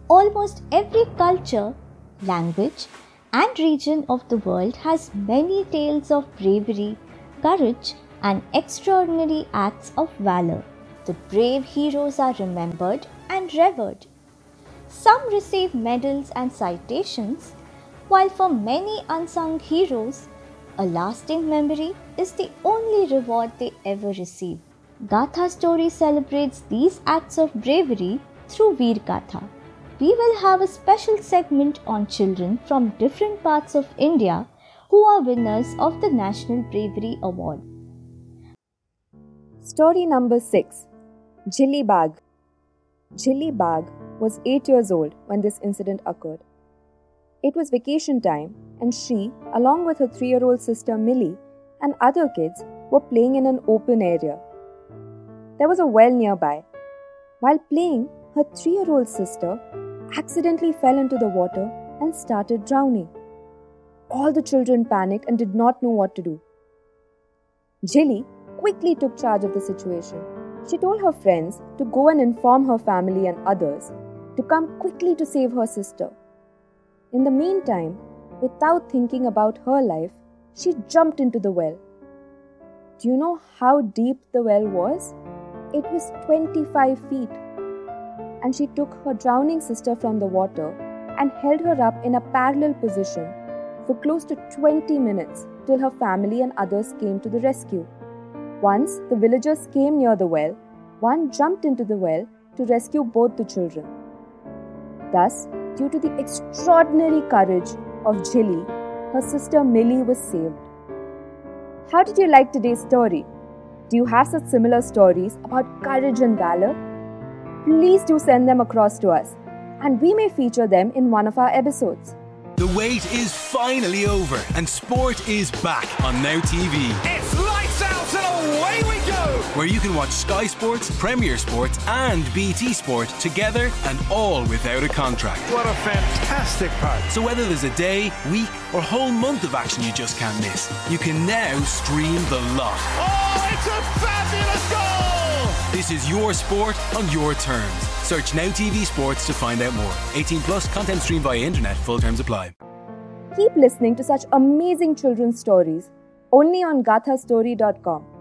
Almost every culture, language, and region of the world has many tales of bravery, courage, and extraordinary acts of valor. The brave heroes are remembered and revered. Some receive medals and citations, while for many unsung heroes, a lasting memory is the only reward they ever receive. Gatha Story celebrates these acts of bravery through Veer Gatha. We will have a special segment on children from different parts of India who are winners of the National Bravery Award. Story number 6. Jhilli Bagh. Jhilli Bagh was 8 years old when this incident occurred. It was vacation time and she, along with her 3-year-old sister Millie and other kids, were playing in an open area. There was a well nearby. While playing, her 3-year-old sister accidentally fell into the water and started drowning. All the children panicked and did not know what to do. Jhilli quickly took charge of the situation. She told her friends to go and inform her family and others to come quickly to save her sister. In the meantime, without thinking about her life, she jumped into the well. Do you know how deep the well was? It was 25 feet. And she took her drowning sister from the water and held her up in a parallel position for close to 20 minutes till her family and others came to the rescue. Once the villagers came near the well, one jumped into the well to rescue both the children. Thus, due to the extraordinary courage of Jhilli, her sister Millie was saved. How did you like today's story? Do you have such similar stories about courage and valor? Please do send them across to us, and we may feature them in one of our episodes. The wait is finally over, and sport is back on Now TV. It's lights out and away we go! Where you can watch Sky Sports, Premier Sports, and BT Sport together and all without a contract. What a fantastic part. So whether there's a day, week, or whole month of action you just can't miss, you can now stream the lot. Oh, it's a fabulous goal! This is your sport on your terms. Search Now TV Sports to find out more. 18 plus, content streamed via internet. Full terms apply. Keep listening to such amazing children's stories only on gathastory.com.